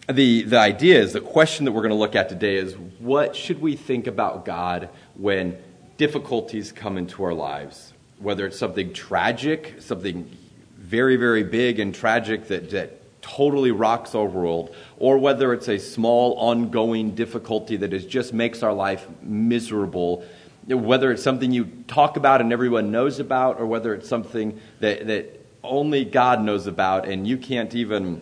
the idea is, the question that we're going to look at today is, what should we think about God when difficulties come into our lives? Whether it's something tragic, something very, very big and tragic that totally rocks our world, or whether it's a small, ongoing difficulty that just makes our life miserable, whether it's something you talk about and everyone knows about, or whether it's something that only God knows about and you can't even...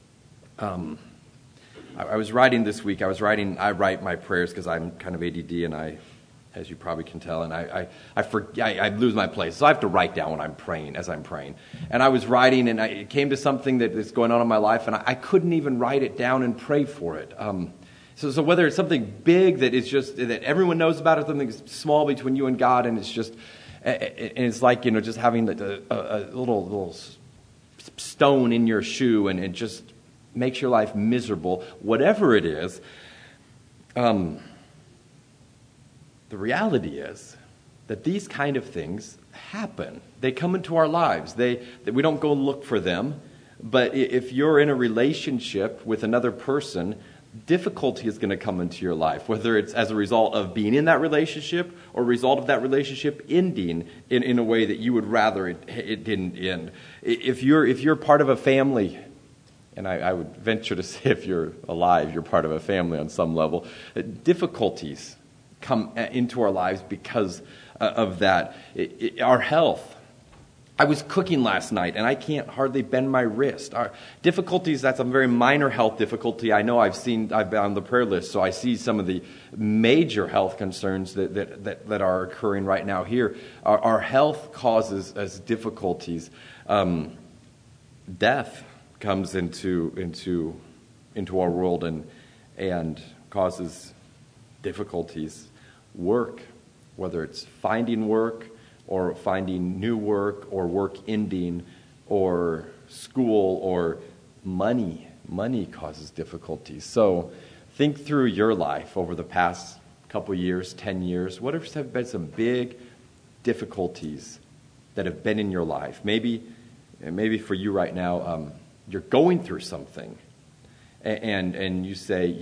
I was writing this week. I write my prayers because I'm kind of ADD, and as you probably can tell, and I lose my place. So I have to write down when I'm praying, as I'm praying. And I was writing, and it came to something that is going on in my life, and I couldn't even write it down and pray for it. So whether it's something big that is just that everyone knows about, or something small between you and God, and it's just, and it's like, just having a little stone in your shoe, and it just makes your life miserable, whatever it is, the reality is that these kind of things happen. They come into our lives. That we don't go look for them, but if you're in a relationship with another person, difficulty is going to come into your life, whether it's as a result of being in that relationship or a result of that relationship ending in a way that you would rather it didn't end. If you're part of a family, and I would venture to say if you're alive, you're part of a family on some level, difficulties come into our lives because of that. Our health. I was cooking last night, and I can't hardly bend my wrist. Our difficulties, that's a very minor health difficulty. I know I've been on the prayer list, so I see some of the major health concerns that are occurring right now here. Our health causes us difficulties. Death comes into our world and causes difficulties. Work, whether it's finding work or finding new work or work ending or school or money. Money causes difficulties. So think through your life over the past couple years, 10 years. What have been some big difficulties that have been in your life? Maybe for you right now, you're going through something, and you say,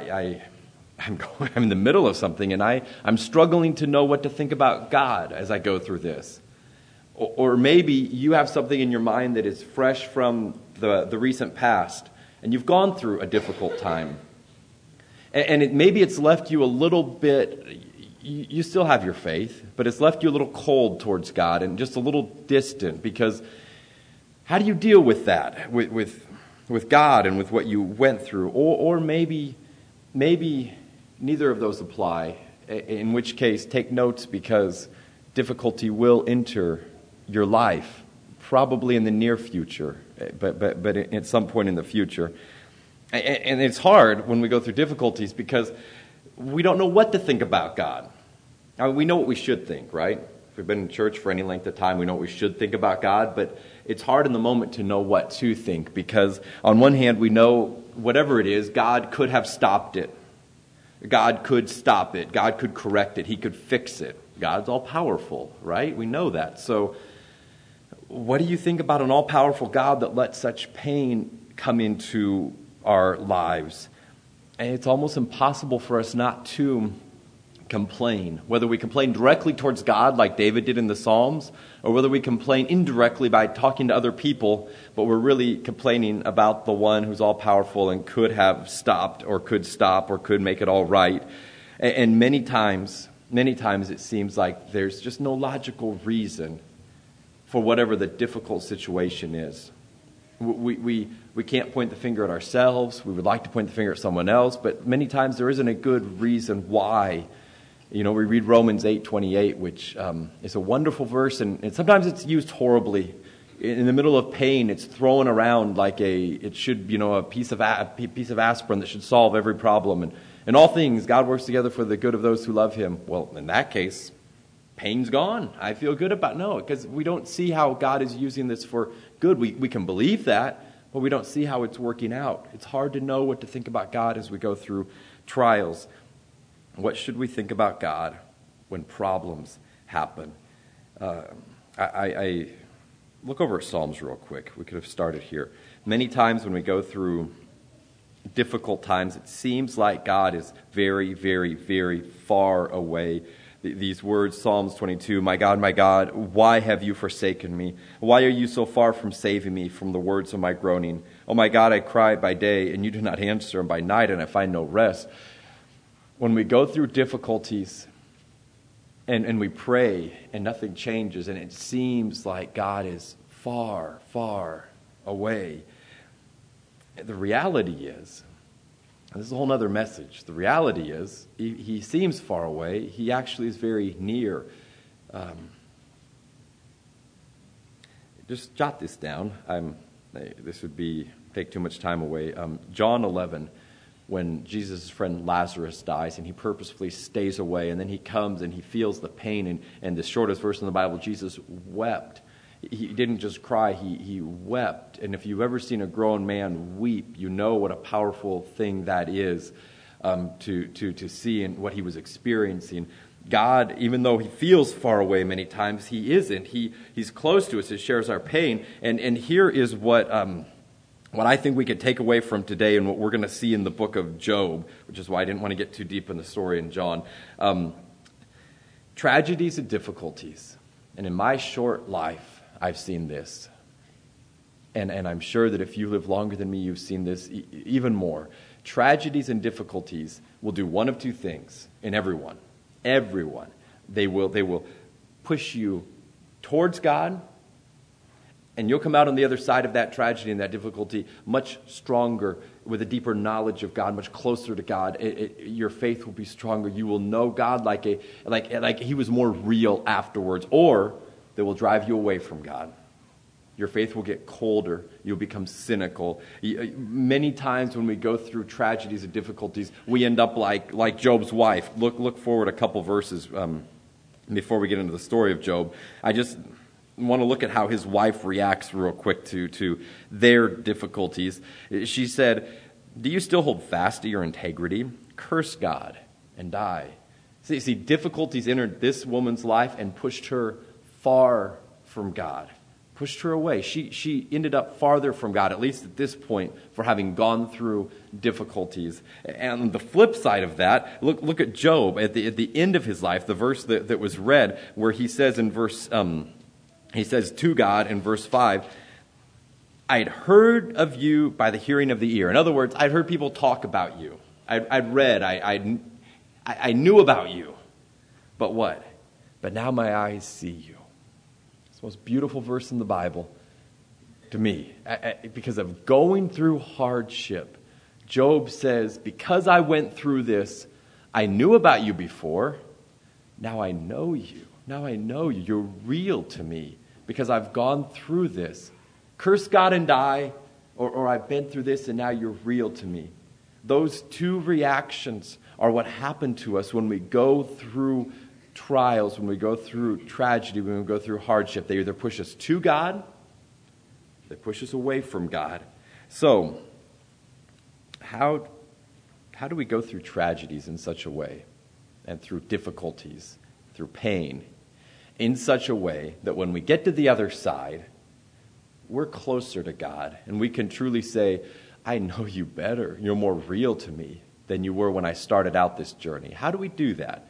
I'm in the middle of something, and I'm struggling to know what to think about God as I go through this. Or maybe you have something in your mind that is fresh from the recent past, and you've gone through a difficult time, and maybe it's left you a little bit. You still have your faith, but it's left you a little cold towards God and just a little distant, because how do you deal with that, with God and with what you went through? Or maybe neither of those apply, in which case take notes, because difficulty will enter your life, probably in the near future, but at some point in the future. And it's hard when we go through difficulties because we don't know what to think about God. I mean, we know what we should think, right? If we've been in church for any length of time, we know what we should think about God, but it's hard in the moment to know what to think, because on one hand, we know whatever it is, God could have stopped it. God could stop it. God could correct it. He could fix it. God's all-powerful, right? We know that. So what do you think about an all-powerful God that lets such pain come into our lives? And it's almost impossible for us not to complain, whether we complain directly towards God like David did in the Psalms, or whether we complain indirectly by talking to other people, but we're really complaining about the one who's all-powerful and could have stopped or could stop or could make it all right. And many times it seems like there's just no logical reason for whatever the difficult situation is. We can't point the finger at ourselves. We would like to point the finger at someone else, but many times there isn't a good reason why. We read Romans 8:28, which is a wonderful verse, and sometimes it's used horribly. In the middle of pain, it's thrown around like a piece of aspirin that should solve every problem. And in all things, God works together for the good of those who love Him. Well, in that case, pain's gone. I feel good about because we don't see how God is using this for good. We can believe that, but we don't see how it's working out. It's hard to know what to think about God as we go through trials. What should we think about God when problems happen? I look over Psalms real quick. We could have started here. Many times when we go through difficult times, it seems like God is very, very, very far away. These words, Psalms 22, my God, why have you forsaken me? Why are you so far from saving me from the words of my groaning? Oh my God, I cry by day, and you do not answer, and by night, and I find no rest. When we go through difficulties, and we pray, and nothing changes, and it seems like God is far, far away, the reality is, and this is a whole other message, the reality is, he seems far away, he actually is very near. Just jot this down. This would take too much time away. John 11, when Jesus' friend Lazarus dies, and he purposefully stays away, and then he comes and he feels the pain, and the shortest verse in the Bible, Jesus wept. He didn't just cry, he wept. And if you've ever seen a grown man weep, you know what a powerful thing that is to see and what he was experiencing. God, even though he feels far away many times, he isn't. He's close to us. He shares our pain. And here is what I think we could take away from today and what we're going to see in the book of Job, which is why I didn't want to get too deep in the story in John. Tragedies and difficulties. And in my short life, I've seen this. And I'm sure that if you live longer than me, you've seen this even more. Tragedies and difficulties will do one of two things in everyone. Everyone. They will push you towards God, and you'll come out on the other side of that tragedy and that difficulty much stronger, with a deeper knowledge of God, much closer to God. Your faith will be stronger. You will know God like he was more real afterwards. Or they will drive you away from God. Your faith will get colder. You'll become cynical. Many times when we go through tragedies and difficulties, we end up like Job's wife. Look forward a couple verses before we get into the story of Job. I just want to look at how his wife reacts real quick to their difficulties. She said, do you still hold fast to your integrity? Curse God and die. See, difficulties entered this woman's life and pushed her far from God. Pushed her away. She ended up farther from God, at least at this point, for having gone through difficulties. And the flip side of that, look at Job at the end of his life, the verse that was read, where he says in verse, he says to God in verse 5, I had heard of you by the hearing of the ear. In other words, I'd heard people talk about you. I'd read, I knew about you. But what? But now my eyes see you. It's the most beautiful verse in the Bible to me. Because of going through hardship, Job says, because I went through this, I knew about you before. Now I know you. Now I know you. You're real to me because I've gone through this. Curse God and die, or I've been through this and now you're real to me. Those two reactions are what happen to us when we go through trials, when we go through tragedy, when we go through hardship. They either push us to God, they push us away from God. So, how do we go through tragedies in such a way, and through difficulties, through pain, in such a way that when we get to the other side, we're closer to God, and we can truly say, I know you better. You're more real to me than you were when I started out this journey. How do we do that?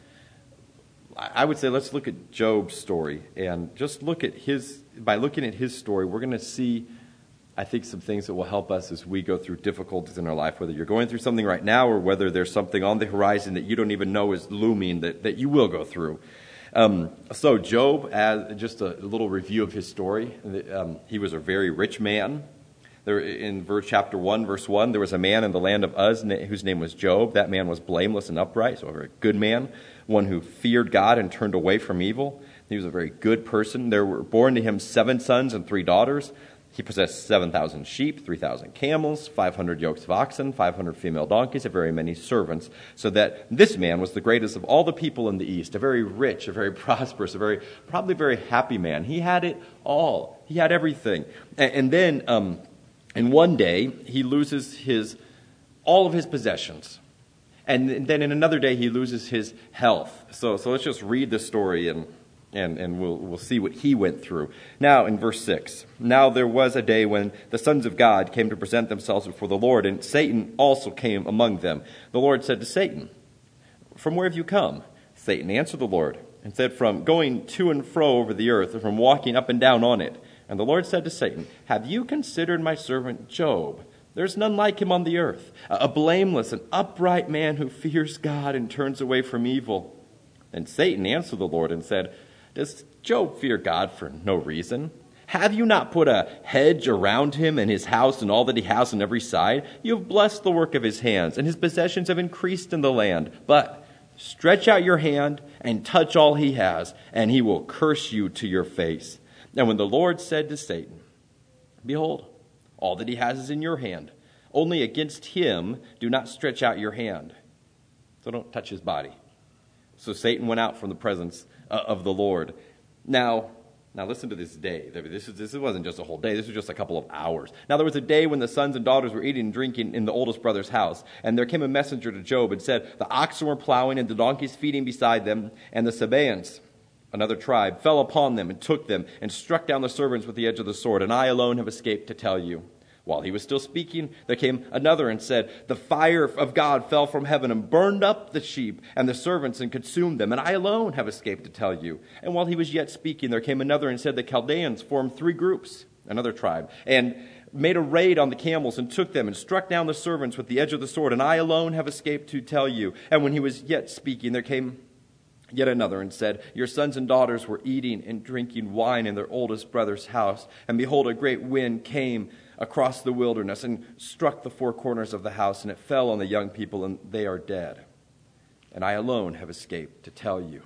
I would say let's look at Job's story, and just by looking at his story, we're going to see, I think, some things that will help us as we go through difficulties in our life, whether you're going through something right now or whether there's something on the horizon that you don't even know is looming that you will go through. So Job, as just a little review of his story, he was a very rich man. There, in chapter 1, verse 1, there was a man in the land of Uz whose name was Job. That man was blameless and upright, so a very good man, one who feared God and turned away from evil. He was a very good person. There were born to him 7 sons and 3 daughters. He possessed 7,000 sheep, 3,000 camels, 500 yokes of oxen, 500 female donkeys, and very many servants, so that this man was the greatest of all the people in the East, a very rich, a very prosperous, probably very happy man. He had it all. He had everything. And then, and one day, he loses all of his possessions. And then in another day, he loses his health. So let's just read the story, and And we'll see what he went through. Now, in verse 6, now there was a day when the sons of God came to present themselves before the Lord, and Satan also came among them. The Lord said to Satan, "From where have you come?" Satan answered the Lord and said, "From going to and fro over the earth, and from walking up and down on it." And the Lord said to Satan, "Have you considered my servant Job? There's none like him on the earth, a blameless and upright man who fears God and turns away from evil." And Satan answered the Lord and said, "Does Job fear God for no reason? Have you not put a hedge around him and his house and all that he has on every side? You have blessed the work of his hands, and his possessions have increased in the land. But stretch out your hand and touch all he has, and he will curse you to your face." And when the Lord said to Satan, "Behold, all that he has is in your hand. Only against him do not stretch out your hand." So don't touch his body. So Satan went out from the presence of the Lord. Now listen to this day. This wasn't just a whole day. This was just a couple of hours. Now there was a day when the sons and daughters were eating and drinking in the oldest brother's house. And there came a messenger to Job and said, "The oxen were plowing and the donkeys feeding beside them. And the Sabaeans, another tribe, fell upon them and took them and struck down the servants with the edge of the sword. And I alone have escaped to tell you." While he was still speaking, there came another and said, "The fire of God fell from heaven and burned up the sheep and the servants and consumed them, and I alone have escaped to tell you." And while he was yet speaking, there came another and said, "The Chaldeans formed 3 groups," another tribe, "and made a raid on the camels and took them and struck down the servants with the edge of the sword, and I alone have escaped to tell you." And when he was yet speaking, there came yet another and said, "Your sons and daughters were eating and drinking wine in their oldest brother's house, and behold, a great wind came across the wilderness and struck the 4 corners of the house, and it fell on the young people, and they are dead. And I alone have escaped to tell you."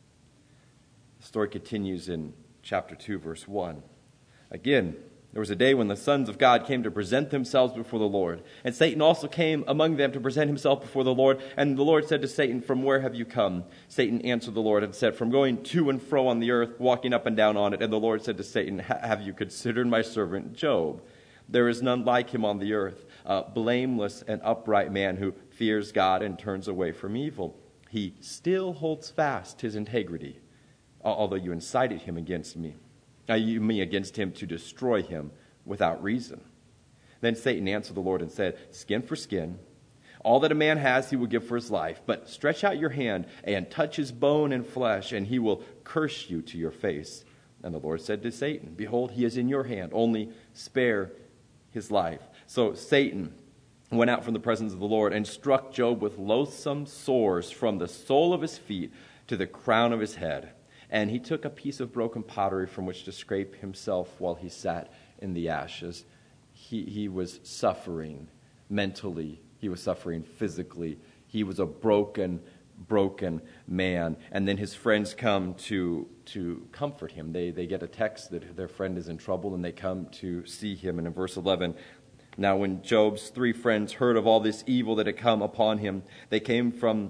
The story continues in chapter 2, verse 1. Again, there was a day when the sons of God came to present themselves before the Lord. And Satan also came among them to present himself before the Lord. And the Lord said to Satan, "From where have you come?" Satan answered the Lord and said, "From going to and fro on the earth, walking up and down on it." And the Lord said to Satan, "Have you considered my servant Job? There is none like him on the earth, a blameless and upright man who fears God and turns away from evil. He still holds fast his integrity, although you incited him against me. Against him to destroy him without reason." Then Satan answered the Lord and said, "Skin for skin. All that a man has he will give for his life. But stretch out your hand and touch his bone and flesh, and he will curse you to your face." And the Lord said to Satan, "Behold, he is in your hand. Only spare his life." So Satan went out from the presence of the Lord and struck Job with loathsome sores from the sole of his feet to the crown of his head. And he took a piece of broken pottery from which to scrape himself while he sat in the ashes. He was suffering mentally. He was suffering physically. He was a broken man. And then his friends come to comfort him. They get a text that their friend is in trouble, and they come to see him. And in verse 11, now when Job's 3 friends heard of all this evil that had come upon him, they came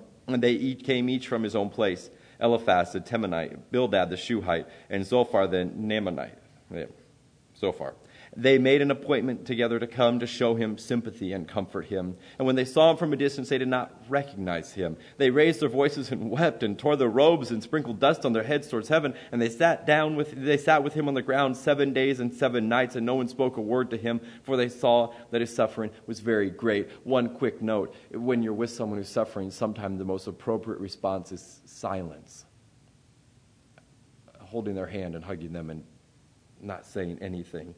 each from his own place: Eliphaz the Temanite, Bildad the Shuhite, and Zophar the Naamanite. Zophar. They made an appointment together to come to show him sympathy and comfort him. And when they saw him from a distance, they did not recognize him. They raised their voices and wept and tore their robes and sprinkled dust on their heads towards heaven. And they sat with him on the ground 7 days and 7 nights, and no one spoke a word to him, for they saw that his suffering was very great. One quick note: when you're with someone who's suffering, sometimes the most appropriate response is silence. Holding their hand and hugging them and not saying anything.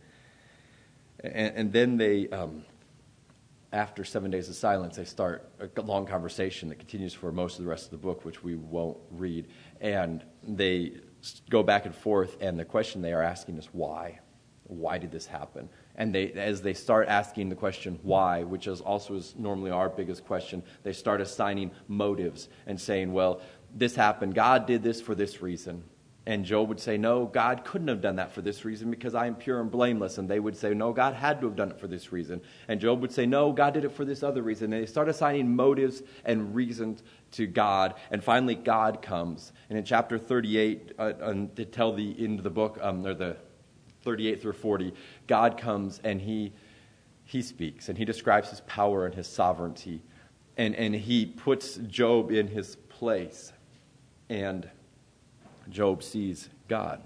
And then they, after 7 days of silence, they start a long conversation that continues for most of the rest of the book, which we won't read. And they go back and forth, and the question they are asking is why? Why did this happen? And as they start asking the question why, which is normally our biggest question, they start assigning motives and saying, well, this happened. God did this for this reason. And Job would say, no, God couldn't have done that for this reason because I am pure and blameless. And they would say, no, God had to have done it for this reason. And Job would say, no, God did it for this other reason. And they start assigning motives and reasons to God. And finally, God comes. And in chapter 38, to tell the end of the book, or the 38 through 40, God comes and he speaks. And he describes his power and his sovereignty. And he puts Job in his place. And Job sees God.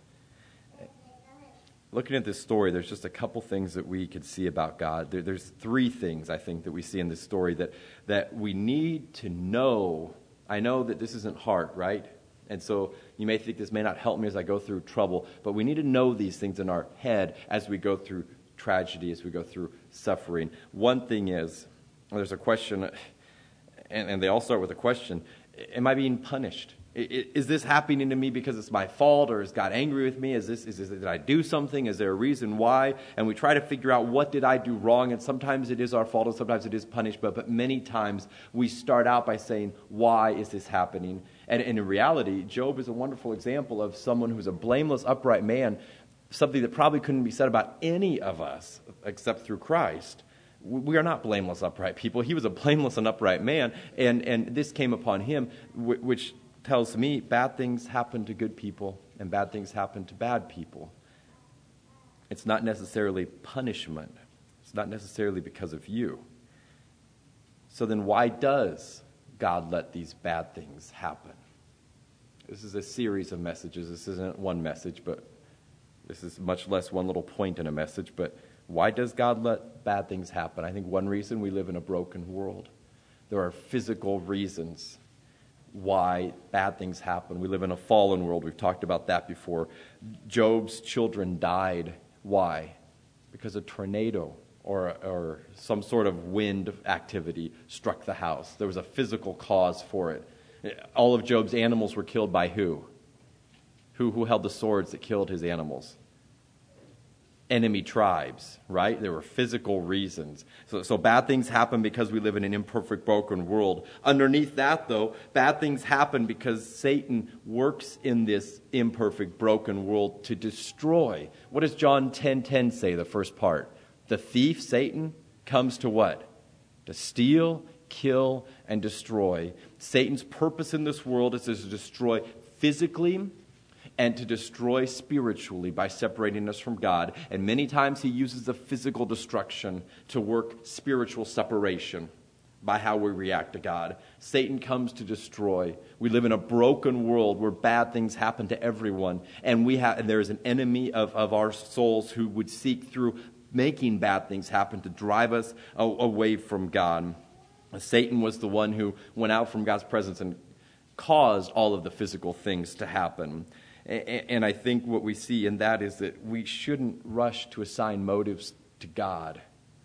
Looking at this story, there's just a couple things that we could see about God. There's three things, I think, that we see in this story that we need to know. I know that this isn't hard, right? And so you may think this may not help me as I go through trouble, but we need to know these things in our head as we go through tragedy, as we go through suffering. One thing is, there's a question, and they all start with a question, am I being punished? Is this happening to me because it's my fault, or is God angry with me? Did I do something? Is there a reason why? And we try to figure out, what did I do wrong? And sometimes it is our fault, and sometimes it is punishment. But many times we start out by saying, why is this happening? And in reality, Job is a wonderful example of someone who's a blameless, upright man, something that probably couldn't be said about any of us except through Christ. We are not blameless, upright people. He was a blameless and upright man, and this came upon him, which tells me bad things happen to good people and bad things happen to bad people. It's not necessarily punishment. It's not necessarily because of you. So then why does God let these bad things happen? This is a series of messages. This isn't one message, but this is much less one little point in a message. But why does God let bad things happen? I think one reason, we live in a broken world. There are physical reasons why bad things happen. We live in a fallen world. We've talked about that before. Job's children died. Why? Because a tornado or some sort of wind activity struck the house. There was a physical cause for it. All of Job's animals were killed by who? Who held the swords that killed his animals? Enemy tribes, right? There were physical reasons. So bad things happen because we live in an imperfect, broken world. Underneath that, though, bad things happen because Satan works in this imperfect, broken world to destroy. What does John 10:10 say, the first part? The thief, Satan, comes to what? To steal, kill, and destroy. Satan's purpose in this world is to destroy physically and to destroy spiritually by separating us from God. And many times he uses the physical destruction to work spiritual separation by how we react to God. Satan comes to destroy. We live in a broken world where bad things happen to everyone. And there is an enemy of our souls who would seek through making bad things happen to drive us away from God. Satan was the one who went out from God's presence and caused all of the physical things to happen. And I think what we see in that is that we shouldn't rush to assign motives to God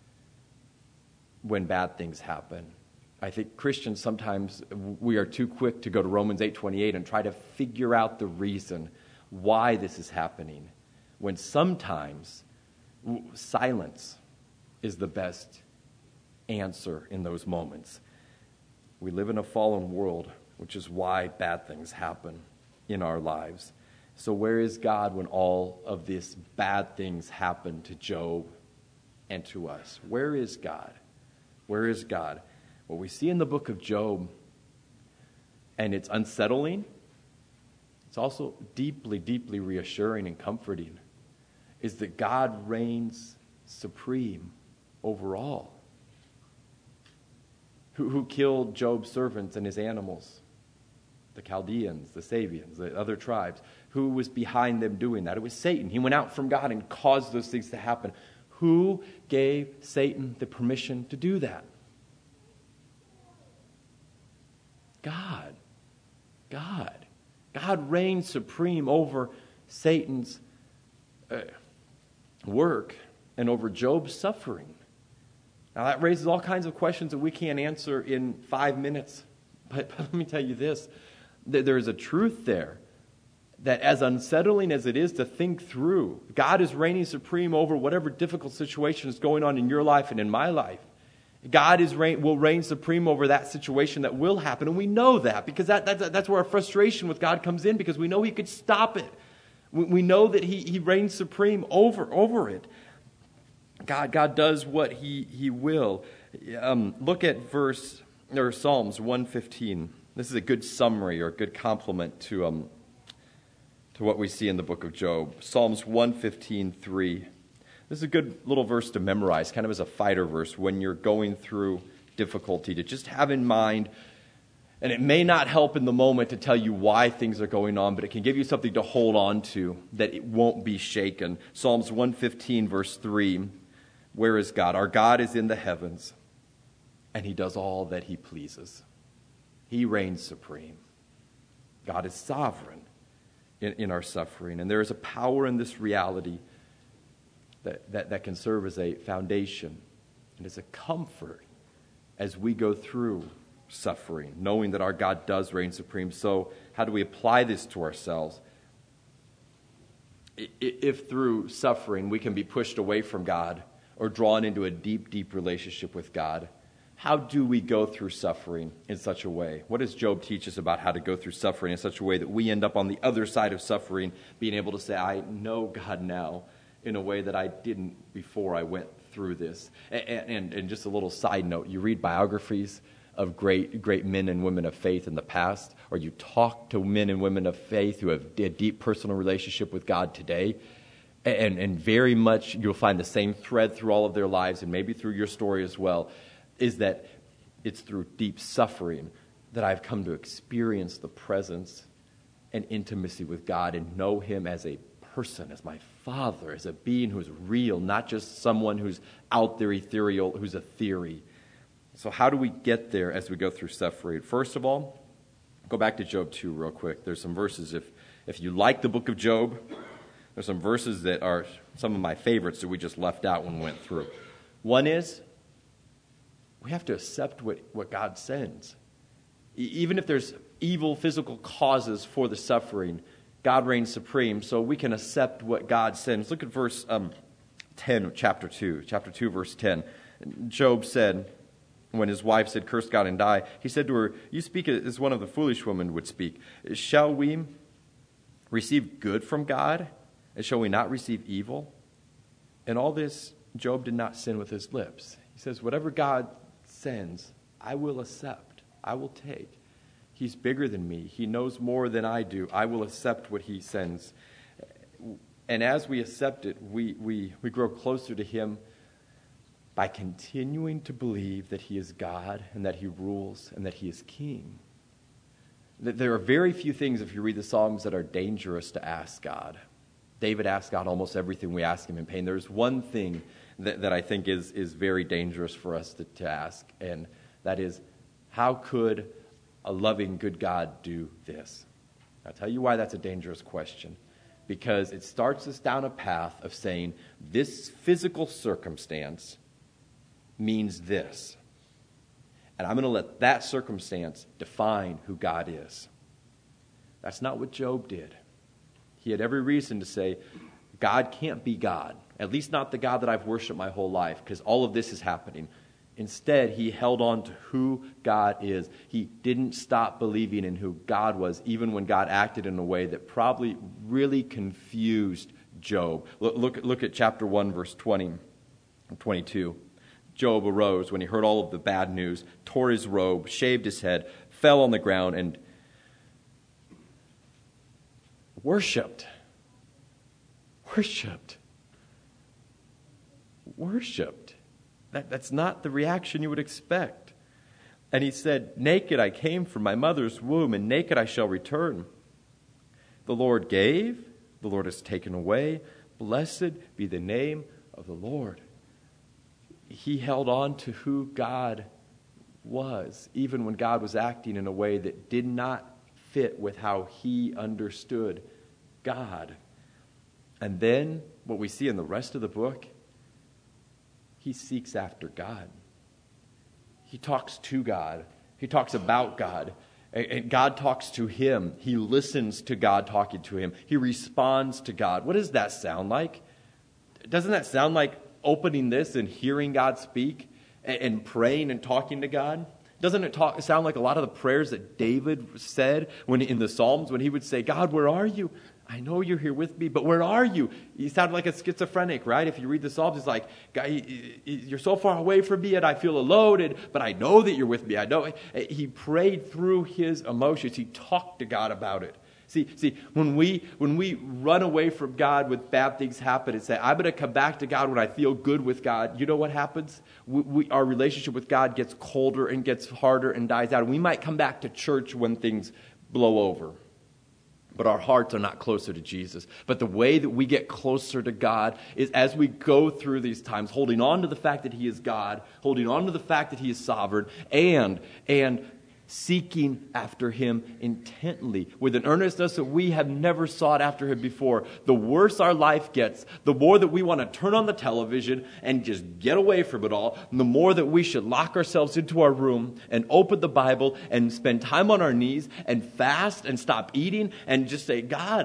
when bad things happen. I think Christians sometimes, we are too quick to go to Romans 8:28 and try to figure out the reason why this is happening, when sometimes silence is the best answer in those moments. We live in a fallen world, which is why bad things happen in our lives. So where is God when all of these bad things happen to Job and to us? Where is God? Where is God? What we see in the book of Job, and it's unsettling, it's also deeply, deeply reassuring and comforting, is that God reigns supreme over all. Who killed Job's servants and his animals? The Chaldeans, the Sabians, the other tribes. Who was behind them doing that? It was Satan. He went out from God and caused those things to happen. Who gave Satan the permission to do that? God. God. God reigns supreme over Satan's work and over Job's suffering. Now that raises all kinds of questions that we can't answer in 5 minutes. But let me tell you this. There is a truth there that, as unsettling as it is to think through, God is reigning supreme over whatever difficult situation is going on in your life and in my life. God will reign supreme over that situation that will happen, and we know that because that's where our frustration with God comes in, because we know He could stop it. We know that He reigns supreme over it. God does what He will. Look at Psalms 115. This is a good summary or a good complement to what we see in the book of Job. Psalms 115:3. This is a good little verse to memorize, kind of as a fighter verse when you're going through difficulty, to just have in mind And it may not help in the moment to tell you why things are going on, but it can give you something to hold on to that it won't be shaken. Psalms 115, verse 3, where is God? Our God is in the heavens, and he does all that he pleases. He reigns supreme. God is sovereign in our suffering. And there is a power in this reality that can serve as a foundation and as a comfort as we go through suffering, knowing that our God does reign supreme. So how do we apply this to ourselves? If through suffering we can be pushed away from God or drawn into a deep, deep relationship with God, how do we go through suffering in such a way? What does Job teach us about how to go through suffering in such a way that we end up on the other side of suffering, being able to say, I know God now in a way that I didn't before I went through this? And just a little side note, you read biographies of great men and women of faith in the past, or you talk to men and women of faith who have a deep personal relationship with God today, and very much you'll find the same thread through all of their lives, and maybe through your story as well, is that it's through deep suffering that I've come to experience the presence and intimacy with God and know him as a person, as my Father, as a being who's real, not just someone who's out there ethereal, who's a theory. So how do we get there as we go through suffering? First of all, go back to Job 2 real quick. There's some verses, if you like the book of Job, there's some verses that are some of my favorites that we just left out when we went through. One is, we have to accept what God sends. Even if there's evil physical causes for the suffering, God reigns supreme, so we can accept what God sends. Look at verse 10 of chapter 2, verse 10. Job said, when his wife said, curse God and die, he said to her, you speak as one of the foolish women would speak. Shall we receive good from God, and shall we not receive evil? In all this, Job did not sin with his lips. He says, whatever God sends, I will accept, I will take. He's bigger than me. He knows more than I do. I will accept what he sends. And as we accept it, we grow closer to him by continuing to believe that he is God and that he rules and that he is king. There are very few things, if you read the Psalms, that are dangerous to ask God. David asked God almost everything we ask him in pain. There's one thing that I think is very dangerous for us to ask, and that is, how could a loving, good God do this? I'll tell you why that's a dangerous question. Because it starts us down a path of saying, this physical circumstance means this. And I'm going to let that circumstance define who God is. That's not what Job did. He had every reason to say, God can't be God. At least not the God that I've worshipped my whole life, because all of this is happening. Instead, he held on to who God is. He didn't stop believing in who God was, even when God acted in a way that probably really confused Job. Look at chapter 1, verse 20 and 22. Job arose when he heard all of the bad news, tore his robe, shaved his head, fell on the ground, and worshipped. That's not the reaction you would expect. And he said, naked I came from my mother's womb, and naked I shall return. The Lord gave, the Lord has taken away. Blessed be the name of the Lord. He held on to who God was, even when God was acting in a way that did not fit with how he understood God. And then, what we see in the rest of the book, he seeks after God. He talks to God. He talks about God. And God talks to him. He listens to God talking to him. He responds to God. What does that sound like? Doesn't that sound like opening this and hearing God speak and praying and talking to God? Doesn't it sound like a lot of the prayers that David said when in the Psalms when he would say, God, where are you? I know you're here with me, but where are you? He sounded like a schizophrenic, right? If you read the Psalms, it's like, God, you're so far away from me and I feel alone, but I know that you're with me. I know. He prayed through his emotions. He talked to God about it. See, when we run away from God when bad things happen and say, I'm going to come back to God when I feel good with God, you know what happens? Our relationship with God gets colder and gets harder and dies out. We might come back to church when things blow over, but our hearts are not closer to Jesus. But the way that we get closer to God is as we go through these times, holding on to the fact that He is God, holding on to the fact that He is sovereign, and seeking after Him intently with an earnestness that we have never sought after Him before. The worse our life gets, the more that we want to turn on the television and just get away from it all, and the more that we should lock ourselves into our room and open the Bible and spend time on our knees and fast and stop eating and just say, God,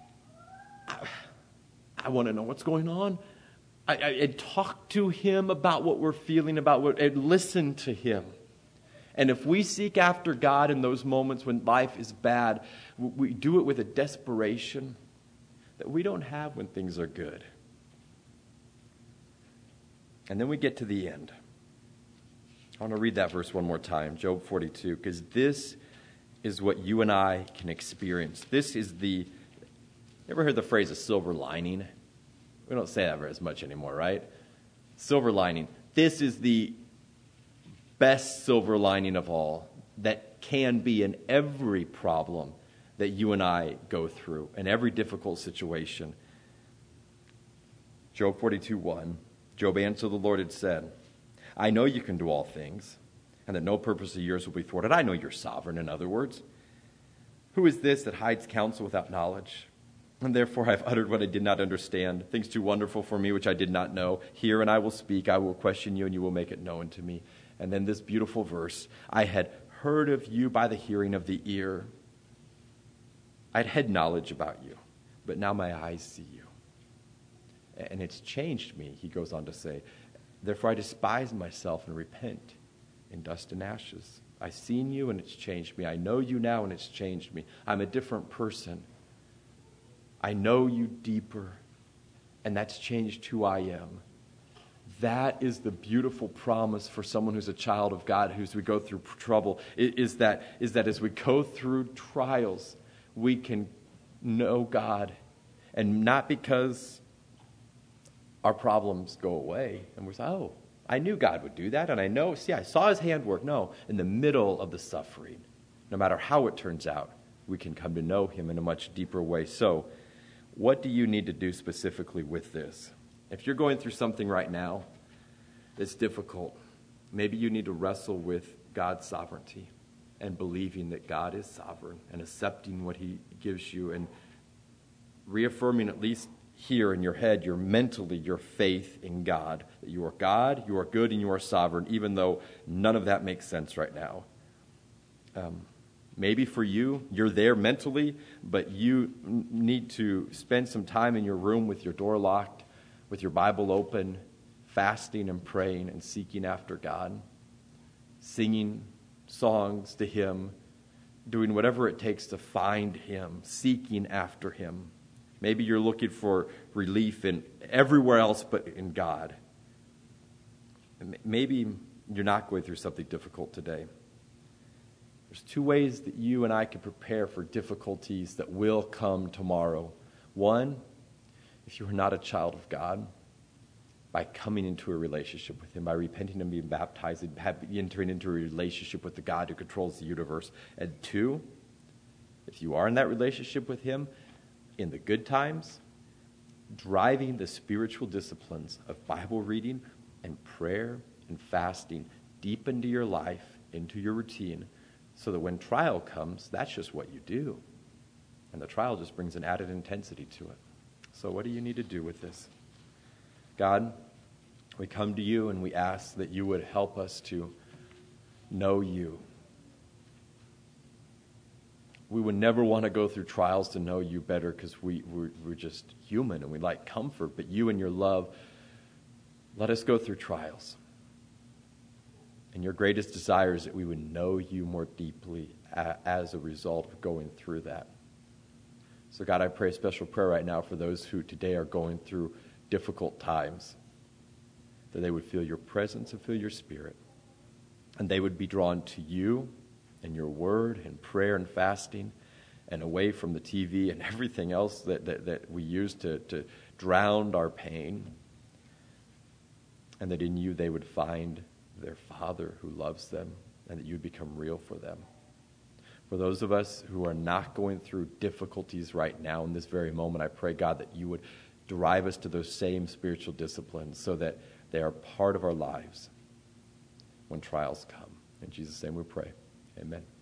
I want to know what's going on. And talk to Him about what we're feeling, and listen to Him. And if we seek after God in those moments when life is bad, we do it with a desperation that we don't have when things are good. And then we get to the end. I want to read that verse one more time, Job 42, because this is what you and I can experience. This is you ever heard the phrase a silver lining? We don't say that very much anymore, right? Silver lining. This is the best silver lining of all that can be in every problem that you and I go through, in every difficult situation. Job 42:1, Job answered the Lord and said, I know you can do all things, and that no purpose of yours will be thwarted. I know you're sovereign, in other words. Who is this that hides counsel without knowledge? And therefore I have uttered what I did not understand, things too wonderful for me which I did not know. Hear and I will speak, I will question you and you will make it known to me. And then this beautiful verse, I had heard of you by the hearing of the ear. I'd had knowledge about you, but now my eyes see you. And it's changed me, he goes on to say. Therefore I despise myself and repent in dust and ashes. I've seen you and it's changed me. I know you now and it's changed me. I'm a different person. I know you deeper, and that's changed who I am. That is the beautiful promise for someone who's a child of God, who's we go through trouble, is that as we go through trials, we can know God. And not because our problems go away, and we say, oh, I knew God would do that, and I saw His hand work. No, in the middle of the suffering, no matter how it turns out, we can come to know Him in a much deeper way. So, what do you need to do specifically with this? If you're going through something right now that's difficult, maybe you need to wrestle with God's sovereignty and believing that God is sovereign and accepting what He gives you and reaffirming, at least here in your head, your faith in God. That you are good, and you are sovereign, even though none of that makes sense right now. Maybe for you, you're there mentally, but you need to spend some time in your room with your door locked, with your Bible open, fasting and praying and seeking after God, singing songs to Him, doing whatever it takes to find Him, seeking after Him. Maybe you're looking for relief in everywhere else but in God. Maybe you're not going through something difficult today. There's two ways that you and I can prepare for difficulties that will come tomorrow. One, if you are not a child of God, by coming into a relationship with Him, by repenting and being baptized, and entering into a relationship with the God who controls the universe. And two, if you are in that relationship with Him, in the good times, driving the spiritual disciplines of Bible reading and prayer and fasting deep into your life, into your routine, so that when trial comes, that's just what you do. And the trial just brings an added intensity to it. So what do you need to do with this? God, we come to You and we ask that You would help us to know You. We would never want to go through trials to know You better because we're just human and we like comfort. But You in Your love, let us go through trials. And Your greatest desire is that we would know You more deeply as a result of going through that. So God, I pray a special prayer right now for those who today are going through difficult times, that they would feel Your presence and feel Your Spirit, and they would be drawn to You and Your word and prayer and fasting, and away from the TV and everything else that we use to drown our pain, and that in you they would find their Father who loves them, and that you would become real for them. For those of us who are not going through difficulties right now in this very moment, I pray, God, that you would drive us to those same spiritual disciplines so that they are part of our lives when trials come. In Jesus' name we pray. Amen.